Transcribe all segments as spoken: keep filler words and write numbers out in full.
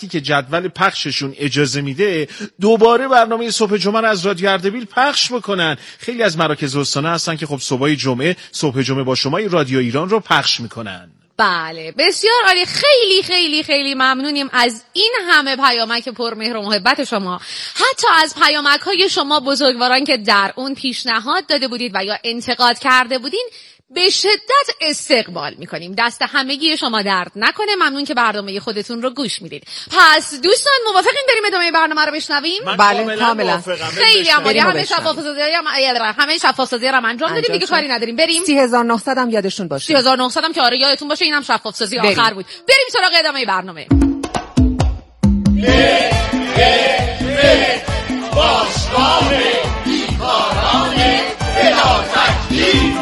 که جدول پخششون اجازه میده دوباره برنامه صبح جمعه از رادیو اردبیل پخش بکنن. خیلی از مراکز استانه هستن که خب صبح جمعه صبح جمعه با شما رادیو ایران رو پخش میکنن. بله بسیار عالی، خیلی خیلی خیلی ممنونیم از این همه پیامک پرمهر و محبت شما، حتی از پیامک های شما بزرگواران که در اون پیشنهاد داده بودید و یا انتقاد کرده بودین به شدت استقبال میکنیم. دست همگی شما درد نکنه. ممنون که برنامه خودتون رو گوش میدید. پس دوستان موافقین بریم ادامه برنامه رو بشنویم؟ بله کاملا. خیلی عالی. همه شفاف‌سازی هم همه شفاف‌سازی هم انجام دادیم دیگه، کاری نداریم. بریم سی هزار و نهصد هم یادشون باشه. سی هزار و نهصد هم که آره یادتون باشه، اینم شفاف‌سازی آخر بود. بریم سراغ ادامه برنامه. باشگاه بیکاران بلا تکلیف.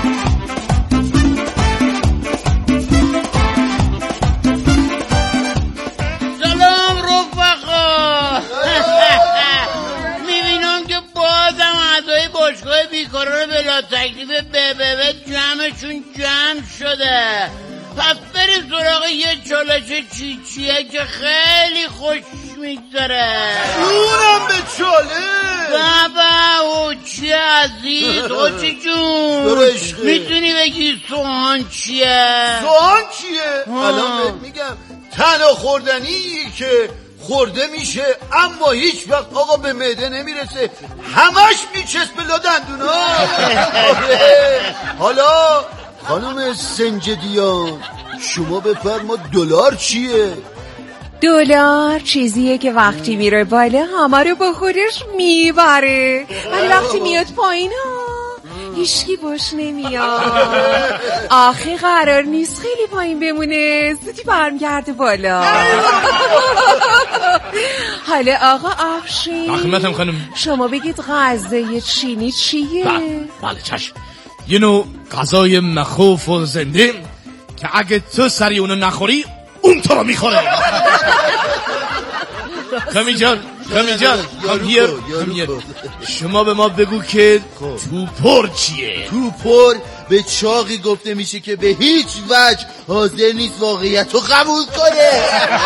سلام رفقا. میبینم که بازم اعضای باشگاه بیکاران بلا تکلیف به به به جمعشون جمع شده. پس بریم سراغ یه چالش چیچیه که خیلی خوش میگذره. جونم به چالش. بابا او چی عزیز خوشی جون میتونی بگی سوهان چیه؟ سوهان چیه؟ الان بهت میگم. تنها خوردنی که خورده میشه اما هیچ وقت آقا به معده نمیرسه، همش میچسبه لا دندونا. حالا خانم سنجدیان شما بفرما دلار چیه؟ دلار چیزیه که وقتی میره بالا همه رو با خودش میبره، ولی وقتی میاد پایین ها هیچکی باش نمیاد. آخه قرار نیست خیلی پایین بمونه، زودی برمیگرده بالا. حالا آقا آفشین خدمتم خانم، شما بگید غذای چینی چیه؟ بله چشم. یه نوع غذای مخوف و زنده که اگه تو سری اونو نخوری اون تو رو میخوره. خمی جان خمی جان خمیر خمیر شما به ما بگو که توپر چیه؟ توپر به چاقی گفته میشه که به هیچ وجه حاضر نیست واقعیت رو قبول کنه.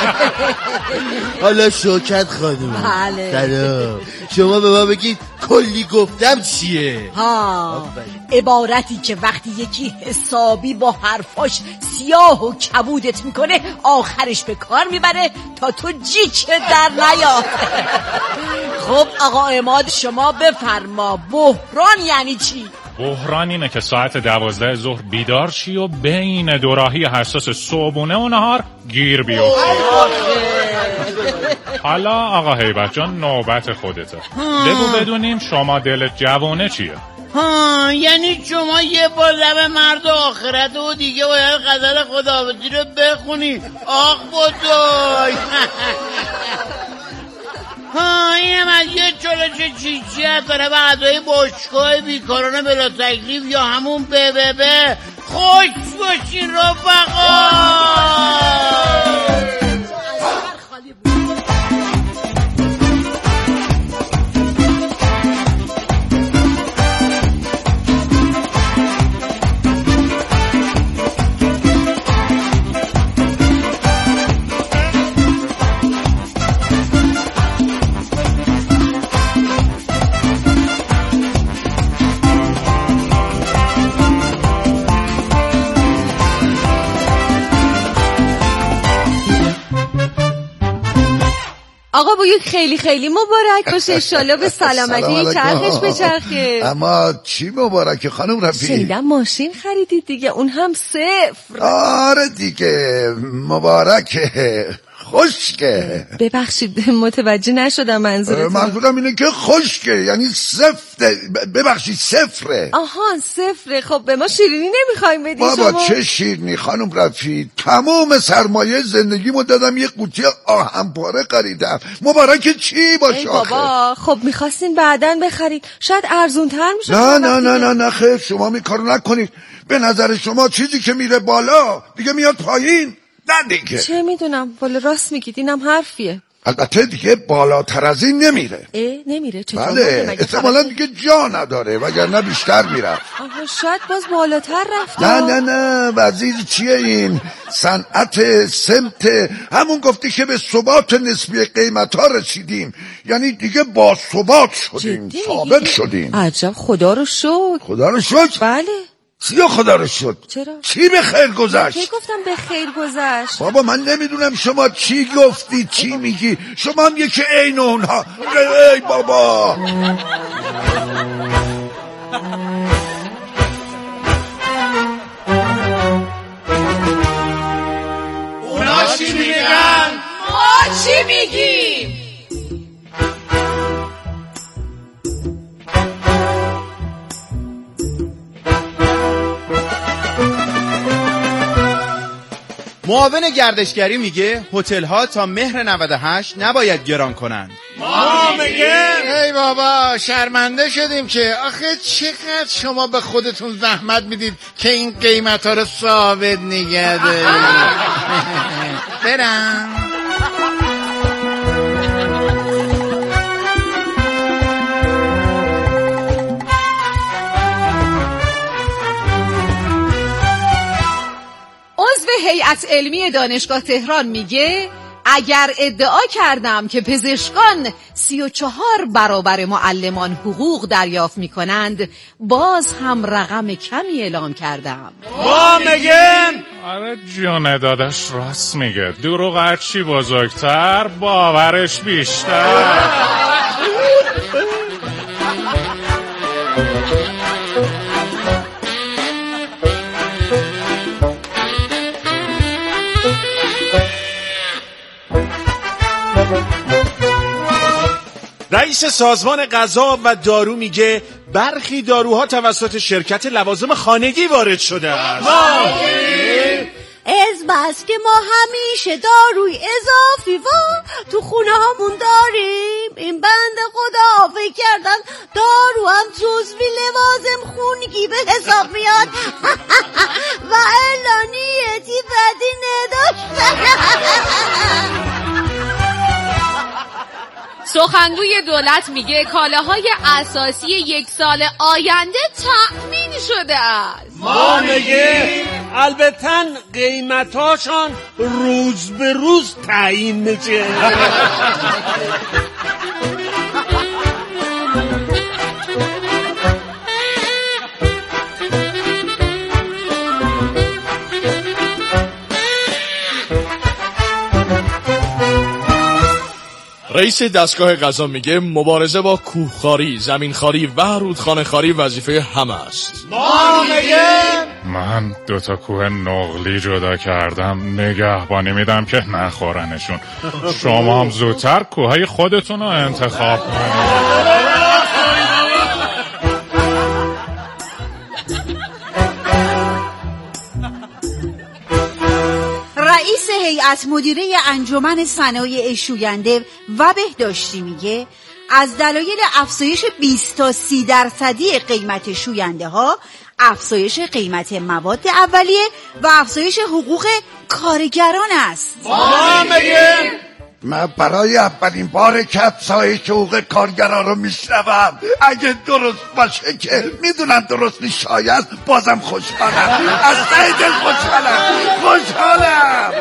حالا شوکت خانم بله سلام، شما به ما بگید کلی گفتم چیه؟ ها عبارتی که وقتی یکی حسابی با حرفاش سیاه و کبودت میکنه آخرش به کار میبره تا تو جیک در نیا. خب آقا عماد شما بفرما بحران یعنی چی؟ بحران اینه که ساعت دوازده ظهر بیدار شی و بین دوراهی حساس صبحونه و نهار گیر بیفتی. حالا آقا هیبت جان نوبت خودته، بگو بدونیم شما دلت جوونه چیه؟ ها یعنی شما یه بار لب مرد آخرت و دیگه باید غزل خداحافظی رو بخونی. آخ بزرگ. ها اینم از یه چالش چیچی هست برای اعضای باشگاه بیکاران بلا تکلیف یا همون به به به. خوش باشین رفقا. آقا بویک خیلی خیلی مبارک باشه، انشالله به سلامتی چرخش بچرخه. اما چی مبارک خانم رفیق؟ شنیدم ماشین خریدید دیگه، اون هم صفر. آره دیگه مبارکه، خشکه. ببخشید متوجه نشدم منظورت. منظورم اینه که خشکه یعنی صفره، ببخشید صفره. آها صفره. خب به ما شیرینی نمیخوایم بدی شما؟ بابا چه شیرینی خانم رفیق، تمام سرمایه زندگیمو دادم یه قوطی آهن پاره خریدم. مبارک چی باشه بابا؟ خب میخواستین بعداً بخرید، شاید ارزون تر میشه. نه نه نه نه نه خیر، شما می کارو نکنید. به نظر شما چیزی که میره بالا دیگه میاد پایین. نه دیگه. چه میدونم، والا راست میگید، اینم حرفیه. البته دیگه بالاتر از این نمیره. اه نمیره چطور؟ بله احتمالا دیگه جا نداره وگرنه بیشتر میرفت. آها شاید باز بالاتر رفت. نه نه نه وزیر چیه این؟ صنعت سمت همون گفتی که به ثبات نسبی قیمت ها رسیدیم، یعنی دیگه با ثبات شدیم، ثابت شدیم. عجب خدا رو شکر. خدا رو شکر؟ بله. چیا خدا رو شد؟ چرا؟ چی به خیر گذشت؟ چی گفتم به خیر گذشت؟ بابا من نمیدونم شما چی گفتی چی میگی، شما هم یکی عین اونها. ای بابا اونا چی میگن؟ ما چی میگیم؟ معاون گردشگری میگه هتل ها تا مهر نود و هشت نباید گران کنند. ما میگیم ای بابا شرمنده شدیم که آخه چقدر شما به خودتون زحمت میدید که این قیمت ها رو ثابت نگه دارید. برم عضو هیئت علمی دانشگاه تهران میگه اگر ادعا کردم که پزشکان سی و چهار برابر معلمان حقوق دریافت میکنند باز هم رقم کمی اعلام کردم. ما میگیم آره جون داداش راست میگه، دروغ هرچی بزرگتر باورش بیشتر. رئیس سازمان غذا و دارو میگه برخی داروها توسط شرکت لوازم خانگی وارد شده است. از بس که ما همیشه داروی اضافی و تو خونه هامون داریم، این بند خدا فکر کردن دارو هم جزوی لوازم خونگی به حساب میاد و الا نیتی بدی نداشتن. سخنگوی دولت میگه کالاهای اساسی یک سال آینده تأمین شده است. ما میگیم البته قیمتاشان روز به روز تعیین میشه. رئیس دستگاه قضا میگه مبارزه با کوهخواری، زمینخواری و رودخانه‌خواری وظیفه همه است. ما میگیم من دوتا کوه نقلی جدا کردم نگهبانی میدم که نخورنشون. شما هم زودتر کوههای خودتون رو انتخاب کنید. رئیس هیئت مدیره انجمن صنایع شوینده و بهداشتی میگه از دلایل افزایش بیست تا سی درصدی قیمت شوینده ها افزایش قیمت مواد اولیه و افزایش حقوق کارگران است. ما میگیم من برای اولین بار که افزایش حقوق کارگران رو میشنوم. اگه درست باشه که میدونم درست نیست، شاید بازم خوشحالم، از ته دل خوشحالم خوشحالم.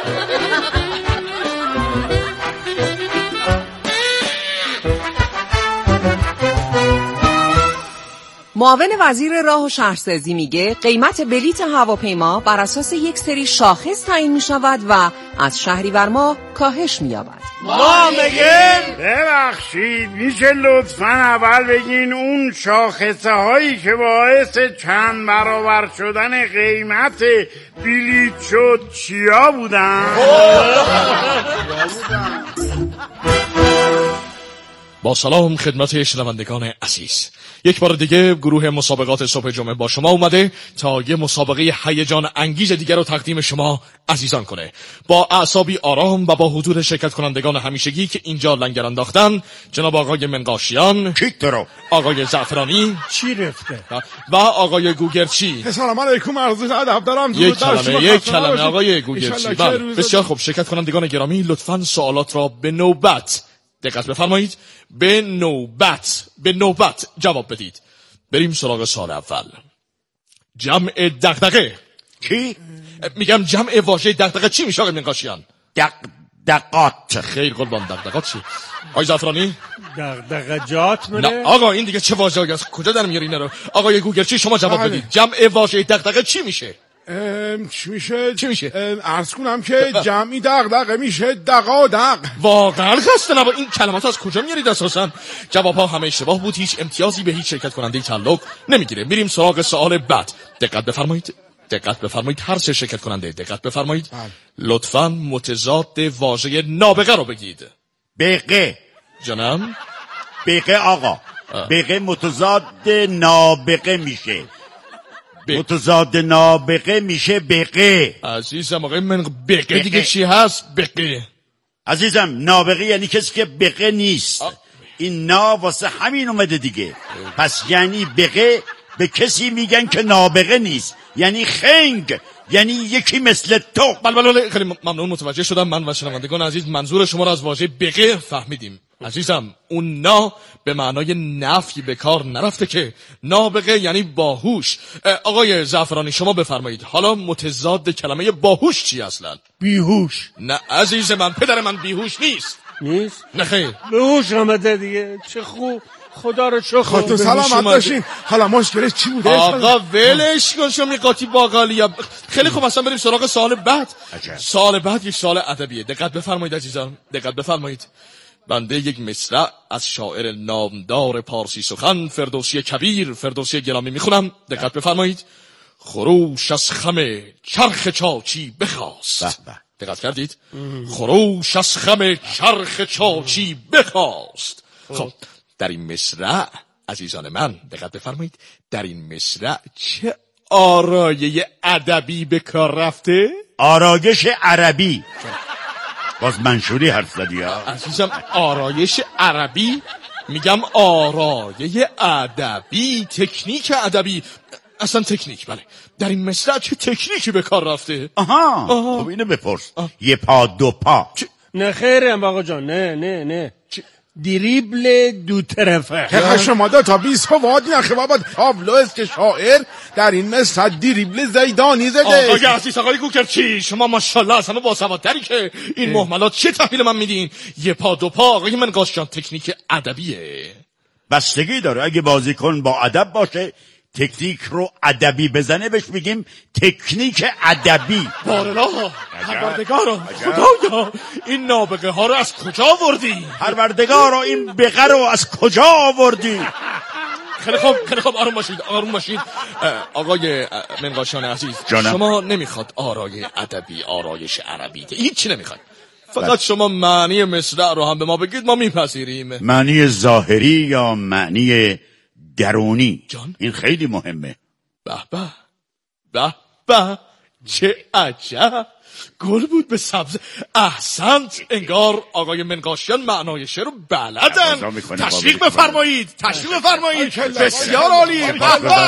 معاون وزیر راه و شهرسازی میگه قیمت بلیت هواپیما بر اساس یک سری شاخص تعیین میشود و از شهریور ماه کاهش مییابد. ما میگیم ببخشید میشه لطفاً اول بگین اون شاخصه هایی که باعث چند برابر شدن قیمت بلیت شد چیا بودن؟ با سلام خدمت شنوندگان عزیز، یک بار دیگه گروه مسابقات صبح جمعه با شما اومده تا یه مسابقه هیجان انگیز دیگر رو تقدیم شما عزیزان کنه. با اعصابی آرام و با حضور شرکت کنندگان همیشگی که اینجا لنگر انداختن، جناب آقای منقاشیان، کیکترو، آقای زعفرانی چی رفته و آقای گوگرچی. سلام علیکم، عرض ادب دارم. یک کلمه یک کلمه آقای گوگرچی. بله بسیار خوب، شرکت کنندگان گرامی لطفاً سوالات را به نوبت دقت بفرمایید، به نوبت به نوبت جواب بدید. بریم سراغ سال اول. جمع دغدغه چی؟ میگم جمع واژه دغدغه چی میشه آقای منقاشیان؟ دغدغات. خیر قربان، دغدغات چی؟ آقای زعفرانی؟ دغدغجات منه؟ نه آقا این دیگه چه واژه‌ای است؟ کجا در میاری اینا رو؟ آقای گوگرچی شما جواب بدید. جمع واژه دغدغه چی میشه؟ چی میشه؟ چی میشه؟ عرض کنم که جمعی دغدغه میشه دغادغ. واقعا خسته نبا، این کلمات از کجا میارید اساسا؟ جواب ها همه اشتباه بود، هیچ امتیازی به هیچ شرکت کننده تعلق نمیگیره. میریم سراغ سوال بعد. دقت بفرمایید، دقت بفرمایید، هر سه شرکت کننده دقت بفرمایید. لطفاً متضاد واژه نابغه رو بگید. بقه. جانم؟ بقه آقا. بقه متضاد نابغه میشه. متضاد نابغه میشه بقه. عزیزم آقای من بقه دیگه چی هست؟ بقه عزیزم نابغه یعنی کسی که بقه نیست. آه. این نا واسه همین اومده دیگه. پس یعنی بقه به کسی میگن که نابغه نیست، یعنی خنگ، یعنی یکی مثل تو. بله بله بله، خیلی ممنون، متوجه شدم. من و شنوندگان عزیز منظور شما را از واژه بقه فهمیدیم. عزیزم اون نا به معنای نفی به کار نرفته که، نابغه یعنی باهوش. آقای زعفرانی شما بفرمایید، حالا متضاد کلمه باهوش چی اصلا؟ بیهوش. نه عزیز من، پدر من بیهوش نیست. نیست؟ نه خیر، بیهوش آمده دیگه. چه خوب، خدا رو شکر. خاطر سلامت باشین. حالا مشکلش چی بوده؟ آقا ولش کن شما میقاطی باقالیا. خیلی خوب، اصلا بریم سراغ سوال بعد. سوال بعد یک سوال ادبیه. دقت بفرمایید عزیزان، دقت بفرمایید. بنده یک مصرع از شاعر نامدار پارسی سخن فردوسی کبیر، فردوسی گرامی میخونم. دقت بفرمایید. خروش از خم چرخ چاچی بخواست. دقت کردید؟ خروش از خم چرخ چاچی بخواست. خب در این مصرع عزیزان من دقت بفرمایید، در این مصرع چه آرایه ادبی به کار رفته؟ آرایش عربی. باز منشوری حرف زدی ها عزیزم. آرایش عربی میگم، آرایه ادبی، تکنیک ادبی، اصلا تکنیک. بله در این مصرع چه تکنیکی به کار رفته؟ آها, آها. خب اینو بپرس. آه. یه پا دو پا. نه خیرم آقا جان، نه نه نه چه؟ دریبل دو طرفه. حقا شما دو تا بیس فواد نخه بابا. تابلو است که شاعر در این مثل دریبل زیدانی زده. آقای عزیز آقای گوگرچی شما ماشاءالله اصلا باسوادتری که این محملات چه تحویل من میدین؟ یه پا دو پا آقای منقاشیان تکنیک ادبیه. بستگی داره، اگه بازیکن با ادب باشه تکنیک رو ادبی بزنه بهش میگیم تکنیک ادبی. بارالله پروردگارا، خدایا این نابغه ها رو از کجا آوردی؟ پروردگارا این بقه رو از کجا آوردی؟ خیلی خوب خیلی خوب، آروم باشید آروم باشید. آقای منقاشیان عزیز جانم. شما نمیخواد آرای ادبی، آرایش عربی، هیچی نمیخواد، فقط شما معنی مصرع رو هم به ما بگید، ما میپذیریم. معنی ظاهری یا معنی درونی؟ جان؟ این خیلی مهمه. به به به به، چه عجب، گل بود به سبز. احسنت، انگار آقای منقاشیان معنای شعر رو بلدن. تشویق بفرمایید، تشویق بفرمایید. بسیار عالی. خیلی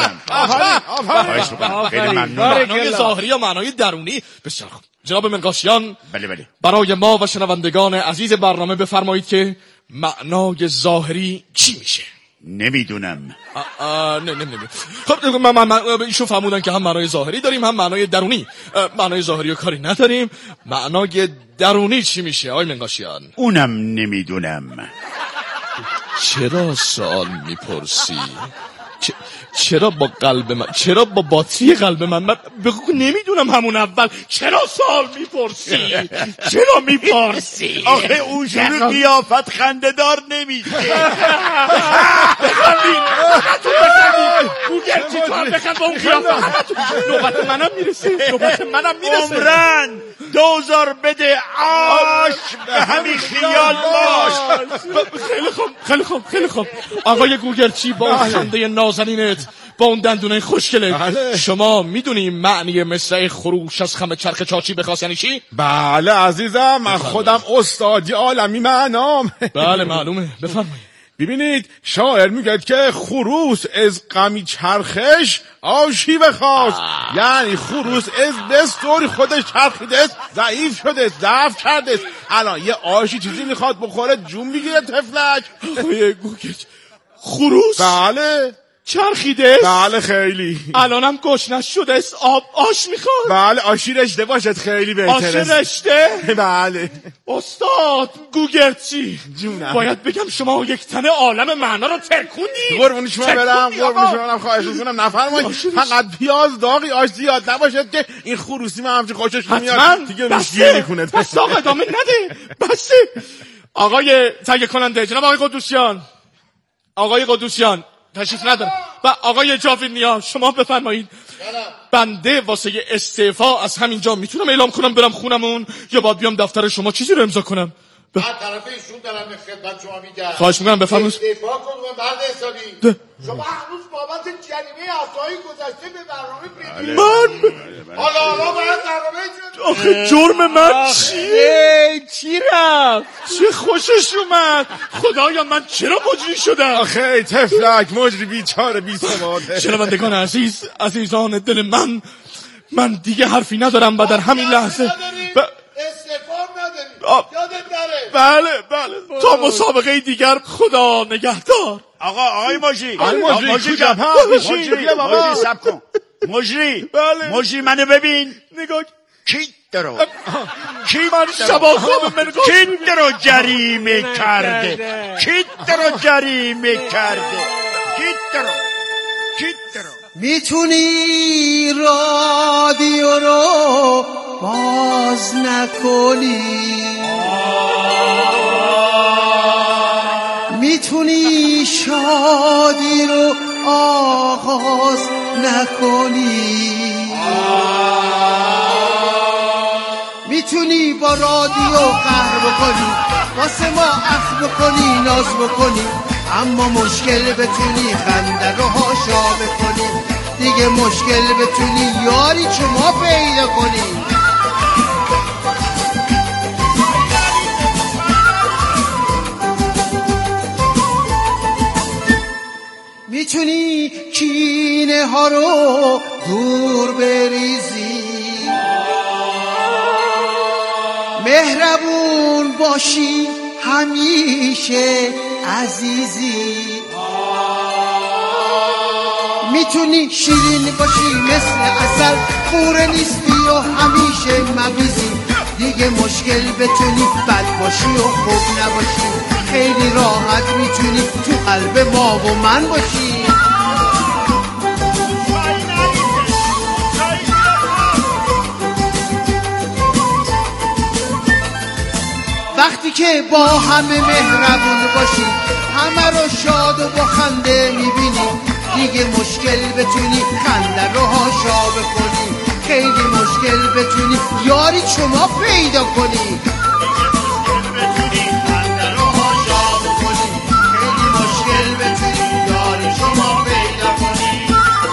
ممنون. معنای ظاهری یا معنای درونی؟ بسیار خوب. جناب منقاشیان، بله بله، برای ما و شنوندگان عزیز برنامه بفرمایید که معنای ظاهری چی میشه؟ نمیدونم. نه نه نه. خب من من ایشون فهمودن که هم معنای ظاهری داریم هم معنای درونی. معنای ظاهری رو کاری نداریم، معنای درونی چی میشه آقای منقاشیان؟ اونم نمیدونم. چرا سوال میپرسی؟ چ... چرا با قلب من چرا با باتری قلب من, من بگو نمیدونم همون اول چرا سوال میپرسی چرا میپرسی آخه اون شروع قیافت خنده دار نمیشه. بخندین بخندین گوگر چی تو هم بخند با اون قیافت. نوبت منم میرسه نوبت منم میرسه. عمرن دوزار بده آش به همین خیال باش. خیلی خوب خیلی خوب خیلی خوب آقای گوگرچی با اون خنده نازنینت با اون دندونه خوشگله شما میدونی معنی مصرع خروش از خم چرخ چاچی بخواست یعنی چی؟ بله عزیزم من خودم استادی عالمی معنام. بله معلومه بفرمایید. ببینید شاعر میگه که خروس از غمی چرخش آشی بخواست، یعنی خروس از دستوری خودش چرخیده است، ضعیف شده است، ضعف کرده است، الان یه آشی چیزی میخواد بخوره جون میگیره تفلک. آقای گوگرچی خروس بله چرخیده است؟ بله خیلی. الانم گشنش شده است آب آش میخواد. بله آشی رشته باشد خیلی بهتره. آش رشته؟ بله. استاد گوگرچی جونم باید بگم شما یک تنه عالم معنا رو ترکوندی. قربون شما برم قربون شما برم خواهش میکنم نفرمایید فقط پیاز داغی آش زیاد نباشد که این خروسی من همچه خوشش نمیاد دیگه روشیه میکنه. بس آقا ادامه نده بسه. آقای تهیه کننده جناب آقای قدوسیان آقای قدوسیان تشریف ندارم و آقای جاویدنیا شما بفرمایید. بنده واسه استعفا از همینجا میتونم اعلام کنم برم خونمون یا باید بیام دفتر شما چیزی رو امضا کنم؟ ب... بعد طرف ایشون دارم به خدمت شما میگم. خواهش میکنم بفرمایید. استعفا کنم بعد حسابی. شما هنوز بابت جریمه هفته‌های گذشته به برنامه بدید. من حالا حالا باید برنامه آخه جرم من چیه؟ چی رفت؟ چه خوشش اومد؟ خدایا من چرا مجری شدم؟ آخه تفلک مجری بیچاره بی سواده. شنوندگان عزیز عزیزان دل من من دیگه حرفی ندارم و در همین لحظه ب... استعفا نداری یادت نره. بله بله تا مسابقه دیگر خدا نگهدار. آقا آقای مجری آقای مجری مجری کجا هست؟ مجری مجری سب کن. مجری بله مجری منو ببین. نگاه کی درو کی من شبا خواب من کی درو جریمه کرده کی درو جریمه کرده کی درو کی درو. میتونی رادیو رو باز نکنی، میتونی شادی رو آغاز نکنی، میتونی با رادیو قهر بکنی واسه ما اخ بکنی ناز بکنی، اما مشکل بتونی خنده رو هاشا بکنی، دیگه مشکل بتونی یاری که ما پیدا کنی. میتونی کینه ها رو دور بریزی، مهربون باشی همیشه عزیزی، میتونی شیرین باشی مثل عسل خوره نیستی و همیشه مبیزی، دیگه مشکل بتونی بد باشی و خوب نباشی، خیلی راحت میتونی تو قلب ما و من باشی. وقتی که با همه مهربون باشی همه رو شاد و با خنده میبینی، دیگه مشکل بتونی خنده رو هاشا بکنی، خیلی مشکل بتونی یاری شما پیدا کنی، خیلی مشکل بتونی یاری شما پیدا کنی.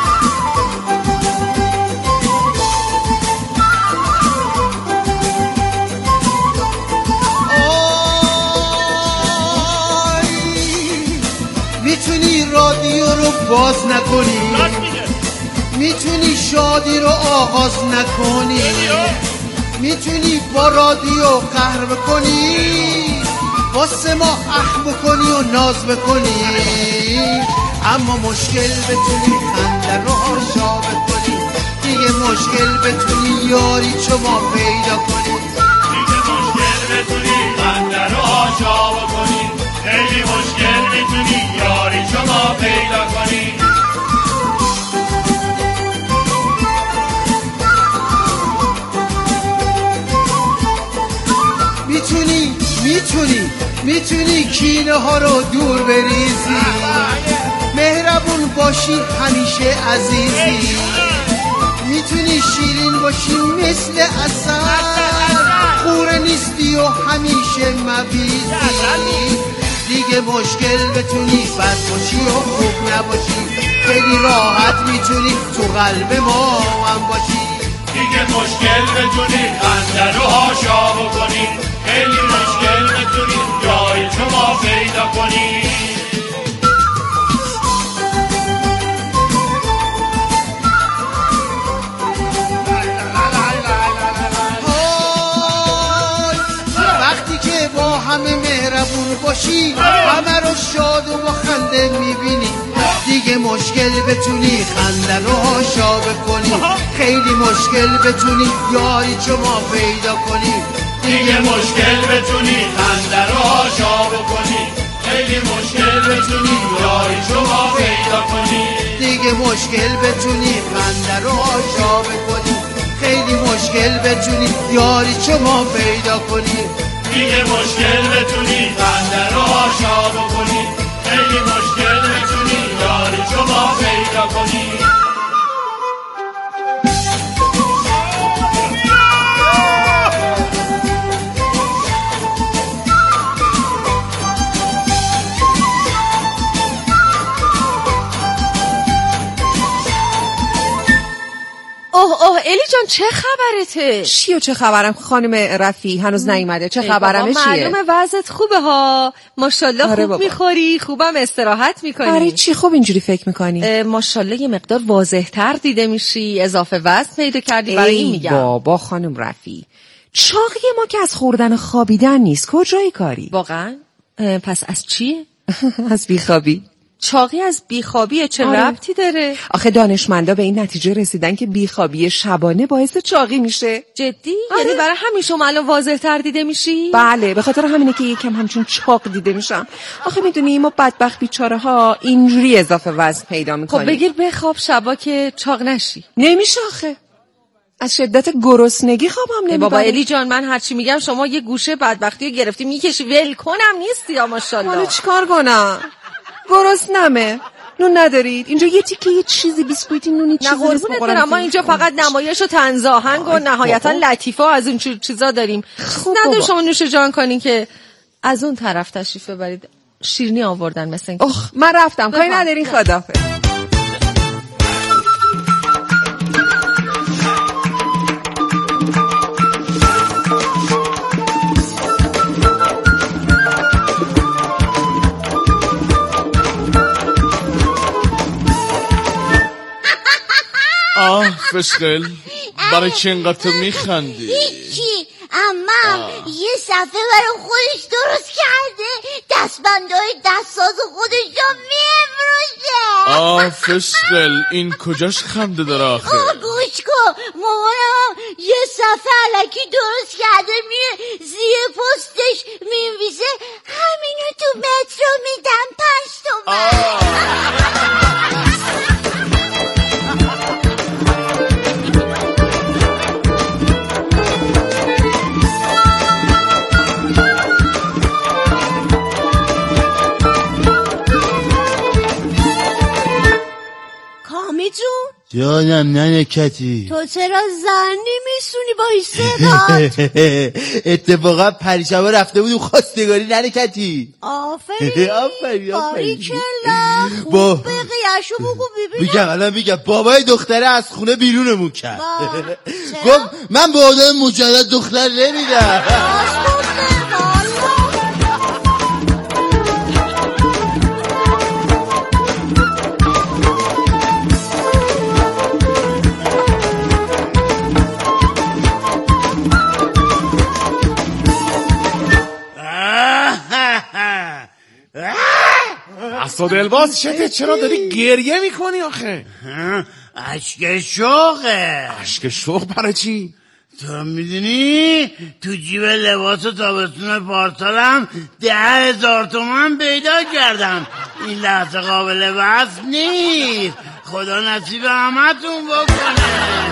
میتونی رادیو رو باز نکنی، میتونی شادی رو آغاز نکنی، میتونی با رادیو قهر بکنی واسه ما اخ بکنی و ناز بکنی، اما مشکل بتونی خنده رو هاشا بکنی، دیگه مشکل بتونی یاری شما پیدا کنی، دیگه مشکل بتونی خنده رو هاشا بکنی، خیلی مشکل میتونی یاری شما پیدا کنی. میتونی کینه ها رو دور بریزی، مهربون باشی همیشه عزیزی، میتونی شیرین باشی مثل عسل، خوره نیستی و همیشه مبیزی، دیگه مشکل بتونی بد باشی و خوب نباشی، خیلی راحت میتونی تو قلب ما هم باشی، دیگه مشکل بتونی خنده رو هاشا بکنی، خیلی مشکل بتونی جای شما پیدا کنی. وقتی که با همه مهربون باشی همه رو شاد و با خنده میبینی، دیگه مشکل بتونی خنده رو هاشا بکنی، خیلی مشکل بتونی یاری شما پیدا کنی، دیگه مشکل بتونی خنده رو هاشا بکنی، خیلی مشکل بتونی یاری شما پیدا کنی، دیگه مشکل بتونی خنده رو هاشا بکنی، خیلی مشکل بتونی یاری شما پیدا کنی، دیگه مشکل بتونی خنده رو هاشا بکنی، خیلی مشکل بتونی یاری شما پیدا کنی. اوه اوه الی جان چه خبرته؟ چی و چه خبرم خانم رفی؟ هنوز نیومده. چه خبرمه چیه؟ معلومه وضعت خوبه ها، ماشاءالله. آره خوب بابا. میخوری، خوبم استراحت میکنی. برای چی خوب اینجوری فکر میکنی؟ ماشاءالله یه مقدار واضح‌تر دیده میشی، اضافه وزن پیدا کردی، برای این میگم. بابا خانم رفی، چاقی ما که از خوردن خوابیدن نیست. کجایی کاری؟ واقعا؟ پس از چیه؟ از بیخوابی. چاقی از بیخوابیه؟ چه آره. ربطی داره؟ آخه دانشمندا به این نتیجه رسیدن که بیخوابی شبانه باعث چاقی میشه. جدی؟ آره. یعنی برای همین شما الان واضح‌تر دیده میشی؟ بله، به خاطر همینه که یکم همچون چاق دیده میشم. آخه میدونی ما بدبخت بیچاره ها اینجوری اضافه وزن پیدا میکنیم. خب بگیر بخواب شبا که چاق نشی. نمیشه آخه. از شدت گرسنگی خوابم نمیبره. بابا الی جان، من هرچی میگم شما یه گوشه بدبختی رو گرفتی میکشی، ول کنم نیستی یا ماشاءالله. حالا چیکار کنم؟ گرسنمه. نون ندارید؟ اینجا یه تیکه یه چیزی بیسکویتی نونی چیزی نه قربونت برم، ما اینجا فقط نمایش و طنز آهنگ و نهایتا لطیفه از این چیزا داریم. نداره شما نوش جان کنین که از اون طرف تشریف ببرید. شیرینی آوردن مثلا. اخ من رفتم، کاری ندارین، خداحافظ. آه فسقل، برای چی اینقدر تو میخندی؟ هیچی، امم یه صفحه برای خودش درست کرده، دستبندهای دستاز خودش رو میفروشه. آه فسقل، این کجاش خنده داره آخه؟ آه گوش کن، مامانم یه صفحه علکی درست کرده، میره زیر پستش مینویسه همینو تو مترو میدم پنج تومن. کامی جون جانم ننه کتی، تو چرا زن نمیسونی با این صدات؟ اتفاقا پریشبا رفته بودیم خواستگاری ننه کتی. آفرین آفرین باریکلا، خوب با... بقیهشو بگو ببینم. میگم الان میگم بابای دختره از خونه بیرونمون کرد. گفت من با آدم مجرد دختر نمیدم. اصلا دلباز شده، چرا داری گریه میکنی آخه؟ اشک شوقه. اشک شوق برای چی؟ تو میدونی تو جیب لباس و تابستون پارسالم ده هزار تومن پیدا کردم. این لحظه قابل وصف نیست. خدا نصیب همتون بکنه.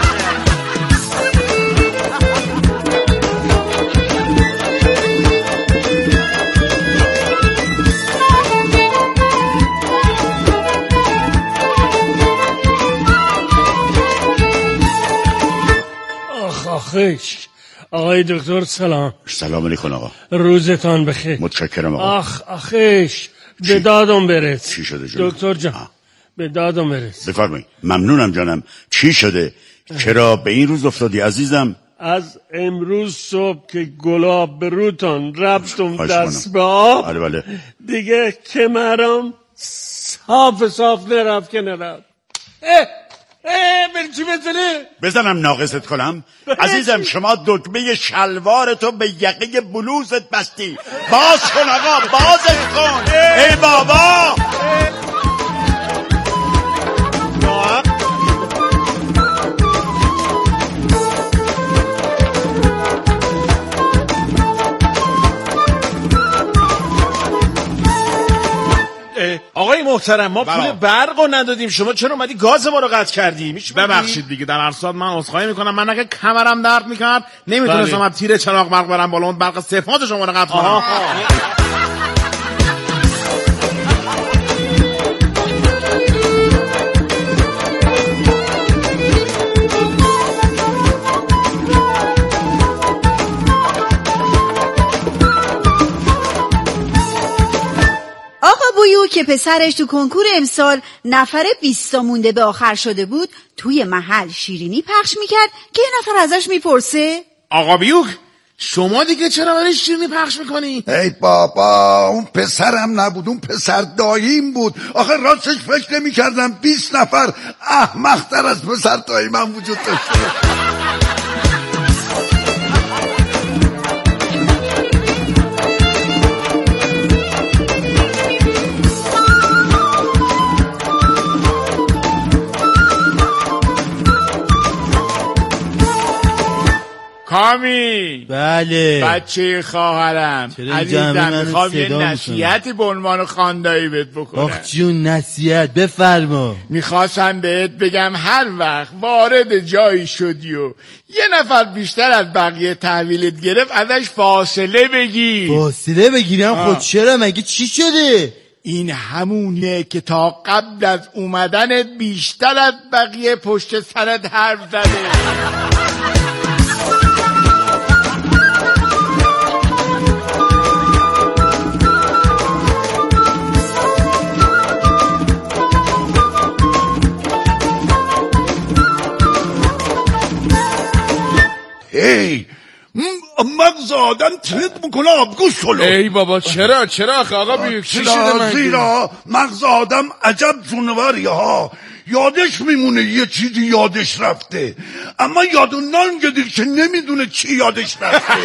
آخش آقای دکتر سلام. سلام علیکم آقا. روزتان بخیر. متشکرم آقا. آخ آخش به دادم برس. چی شده جانم؟ دکتر جان آه. به دادم برس. بفرمایید. ممنونم جانم. چی شده؟ چرا به این روز افتادی عزیزم؟ از امروز صبح که گلاب به روتان ربطم دست به آب. بله بله. دیگه کمرم صاف صاف نرفت که نرفت. اه اه بر چی بزنه؟ بزنم ناقصت کنم؟ عزیزم شما دکمه شلوارتو به یقه بلوزت بستی. باز کن آقا، بازش کن. ای بابا آقای محترم ما پول برق رو ندادیم، شما چرا اومدی گاز ما رو قطع کردی؟ ببخشید دیگه در هر صورت من عذرخواهی میکنم. من اگه کمرم درد میکرد نمیتونستم از تیر چراغ برق برم بالا، اون برق صفات شما رو قطع کنم. بویو که پسرش تو کنکور امسال نفر بیستا مونده به آخر شده بود توی محل شیرینی پخش میکرد که یه نفر ازش میپرسه آقا بیوک شما دیگه چرا برای شیرینی پخش میکنی؟ ای بابا اون پسرم نبود، اون پسر داییم بود. آخه راستش فکر نمیکردم بیست نفر احمق‌تر از پسر دایی من وجود داشته. کامی بله بچه خواهرم عزیزم میخوام یه نصیحتی به عنوان خاندایی بهت بکنم. آخ جون نصیحت بفرما. میخواستم بهت بگم هر وقت وارد جایی شدی و یه نفر بیشتر از بقیه تحویلت گرفت ازش فاصله بگیر. فاصله بگیرم؟ خود چرا؟ مگه چی شده؟ این همونه که تا قبل از اومدنت بیشتر از بقیه پشت سرت حرف زده. ای مغز آدم ترد میکنه آبگوش شلو. ای بابا چرا چرا آقا بیوک چی شده من؟ زیرا مغز آدم عجب جونوریه ها، یادش میمونه یه چیزی یادش رفته اما یادونان گدیر که نمیدونه چی یادش رفته.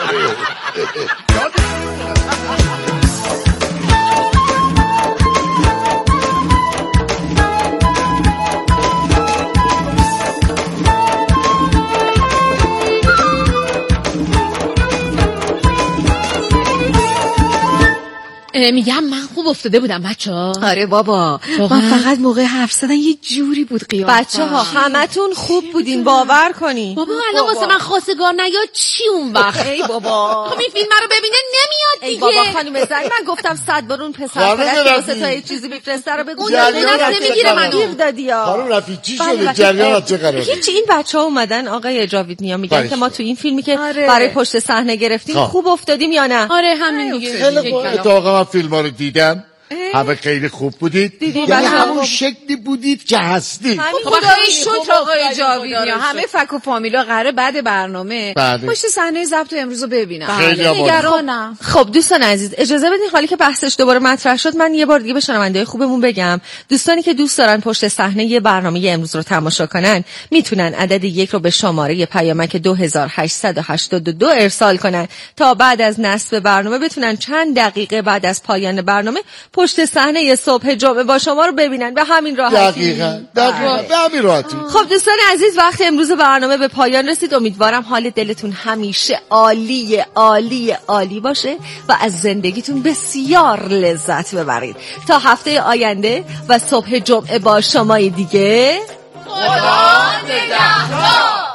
میگم من خوب افتاده بودم بچه ها. آره بابا من فقط موقع حرف زدن یه جوری بود قیافم. بچه ها همتون خوب بودین باور کنین. بابا الان واسه من خواستگار نیاد چی اون وقت؟ ای بابا خب این فیلم رو ببینه نمیاد دیگه. ای بابا خانم زنگ من گفتم صد بار اون پسر پدر واسه تا یه چیزی بفرسته رو بگو. اون نمیگیره منو. دادی ها. خانم رفیق چی شده؟ جریان چه قراره؟ هیچ این بچه‌ها اومدن آقای جاوید نیا میگن که ما تو این فیلمی که برای پشت صحنه گرفتیم خوب افتادیم یا نه؟ آره همین دیگه. خیلی خوب. اتفاقا من فیلم‌ها رو دیدم. همه خیلی خوب بودید. یعنی همون شکلی بودید که هستید. خدای شکر آقای جاویدنیا. همه فک و فامیلا قراره بعد برنامه پشت صحنه ضبط امروز رو ببینم. خیلی نگرانم. خب دوستان عزیز اجازه بدین حالی که بحثش دوباره مطرح شد من یه بار دیگه به شنونده‌های خوبمون بگم دوستانی که دوست دارن پشت صحنه یه برنامه امروز رو تماشا کنن میتونن عدد یک رو به شماره پیامک دو هزار و هشتصد و هشتاد و دو ارسال کنن تا بعد از نصب برنامه بتونن چند دقیقه بعد از پایان برنامه پشت صحنه صبح جمعه با شما رو ببینن به همین راحتی. دقیقاً دقیقاً به همین راحتی. خب دوستان عزیز وقت امروز برنامه به پایان رسید. امیدوارم حال دلتون همیشه عالی عالی عالی باشه و از زندگیتون بسیار لذت ببرید. تا هفته آینده و صبح جمعه با شمای دیگه. خدا نگهدار.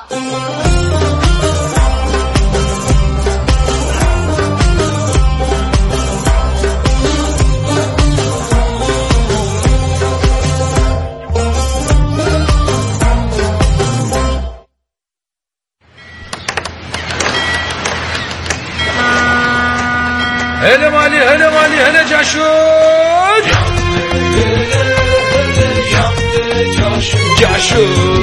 هله مالی هله جاشون جاشون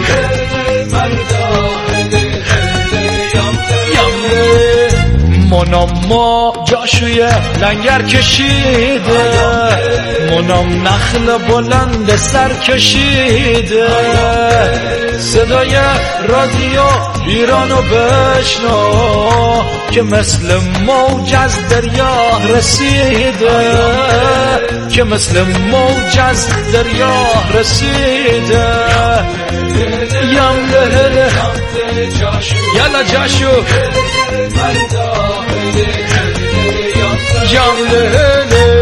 منام ما جاشوی لنگر کشیده منام نخل بلند سر کشیده صدای رادیو ایرانو بشنو که مثل موج از دریا رسیده که مثل موج از دریا رسیده یم لهله یلا جاشو یم لهله